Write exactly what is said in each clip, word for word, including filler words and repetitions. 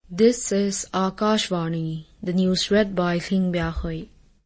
This is Akashvani, the news read by Thing Bia Hui.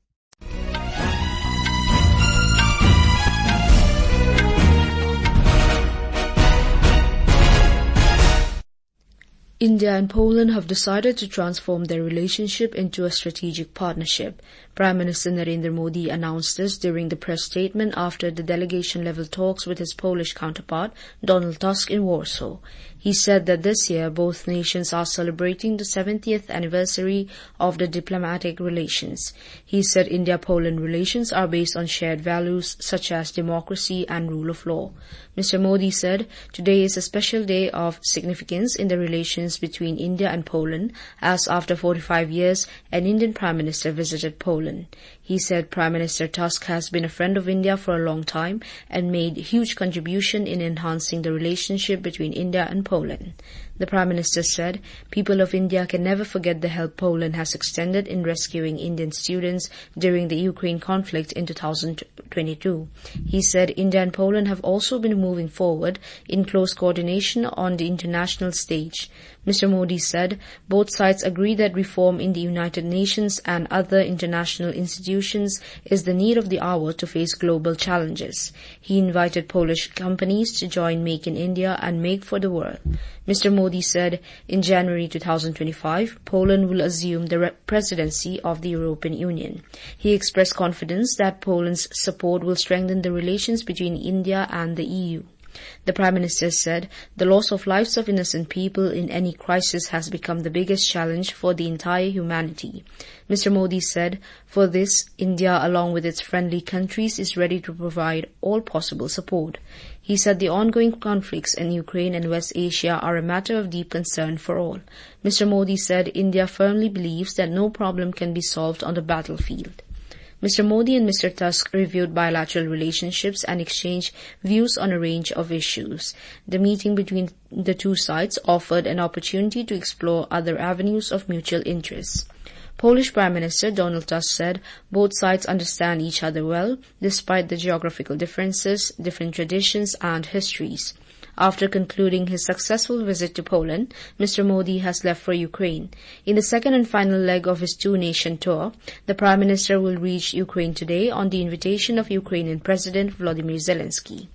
India and Poland have decided to transform their relationship into a strategic partnership. Prime Minister Narendra Modi announced this during the press statement after the delegation-level talks with his Polish counterpart, Donald Tusk, in Warsaw. He said that this year both nations are celebrating the seventieth anniversary of the diplomatic relations. He said India-Poland relations are based on shared values such as democracy and rule of law. Mister Modi said, "Today is a special day of significance in the relations between India and Poland, as after forty-five years, an Indian Prime Minister visited Poland." He said Prime Minister Tusk has been a friend of India for a long time and made huge contribution in enhancing the relationship between India and Poland. The Prime Minister said, "People of India can never forget the help Poland has extended in rescuing Indian students during the Ukraine conflict in two thousand twenty-two. He said India and Poland have also been moving forward in close coordination on the international stage. Mister Modi said both sides agree that reform in the United Nations and other international institutions is the need of the hour to face global challenges. He invited Polish companies to join Make in India and Make for the World. Mister Modi said in January two thousand twenty-five, Poland will assume the presidency of the European Union. He expressed confidence that Poland's support will strengthen the relations between India and the E U. The Prime Minister said the loss of lives of innocent people in any crisis has become the biggest challenge for the entire humanity. Mister Modi said, "For this, India, along with its friendly countries, is ready to provide all possible support." He said the ongoing conflicts in Ukraine and West Asia are a matter of deep concern for all. Mister Modi said India firmly believes that no problem can be solved on the battlefield. Mister Modi and Mister Tusk reviewed bilateral relationships and exchanged views on a range of issues. The meeting between the two sides offered an opportunity to explore other avenues of mutual interest. Polish Prime Minister Donald Tusk said both sides understand each other well, despite the geographical differences, different traditions and histories. After concluding his successful visit to Poland, Mister Modi has left for Ukraine. In the second and final leg of his two-nation tour, the Prime Minister will reach Ukraine today on the invitation of Ukrainian President Volodymyr Zelensky.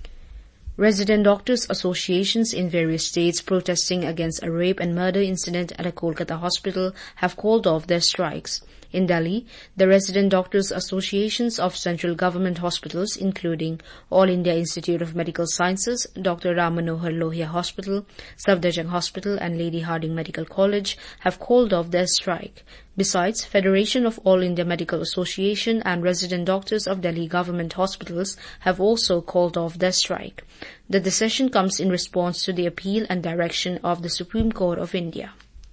Resident doctors' associations in various states protesting against a rape and murder incident at a Kolkata hospital have called off their strikes. In Delhi, the resident doctors' associations of central government hospitals, including All India Institute of Medical Sciences, Doctor Ram Manohar Lohia Hospital, Safdarjung Hospital and Lady Hardinge Medical College, have called off their strike. Besides, Federation of All India Medical Association and resident doctors of Delhi government hospitals have also called off their strike. The decision comes in response to the appeal and direction of the Supreme Court of India.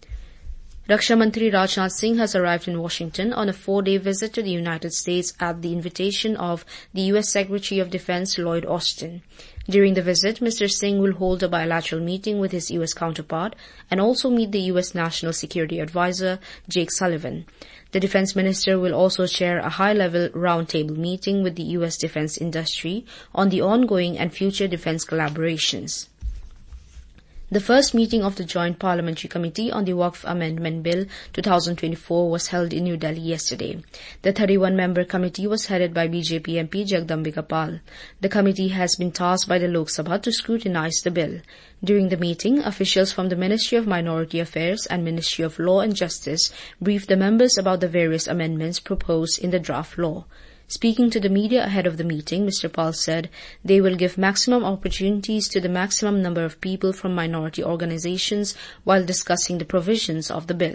Raksha Mantri Rajnath Singh has arrived in Washington on a four-day visit to the United States at the invitation of the U S Secretary of Defense Lloyd Austin. During the visit, Mister Singh will hold a bilateral meeting with his U S counterpart and also meet the U S National Security Advisor, Jake Sullivan. The Defense Minister will also chair a high-level roundtable meeting with the U S defense industry on the ongoing and future defense collaborations. The first meeting of the Joint Parliamentary Committee on the Waqf Amendment Bill twenty twenty-four was held in New Delhi yesterday. The thirty-one member committee was headed by B J P M P Jagdambika Pal. The committee has been tasked by the Lok Sabha to scrutinize the bill. During the meeting, officials from the Ministry of Minority Affairs and Ministry of Law and Justice briefed the members about the various amendments proposed in the draft law. Speaking to the media ahead of the meeting, Mister Pal said they will give maximum opportunities to the maximum number of people from minority organizations while discussing the provisions of the bill.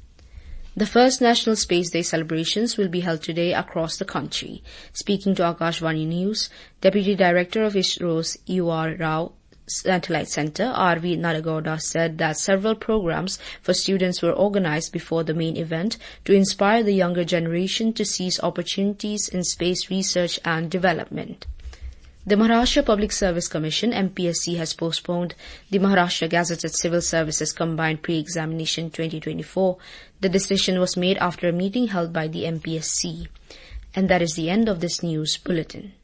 The first National Space Day celebrations will be held today across the country. Speaking to Akashvani News, Deputy Director of ISRO's U R Rao Satellite Center, R V Naragowda, said that several programs for students were organized before the main event to inspire the younger generation to seize opportunities in space research and development. The Maharashtra Public Service Commission, M P S C, has postponed the Maharashtra Gazetted Civil Services Combined Pre-Examination twenty twenty-four. The decision was made after a meeting held by the M P S C. And that is the end of this news bulletin.